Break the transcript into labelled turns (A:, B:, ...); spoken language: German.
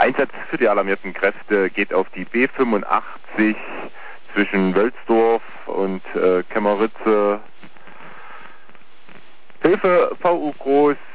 A: Einsatz für die alarmierten Kräfte geht auf die B85 zwischen Wölsdorf und Kämmeritze. Hilfe, VU Groß.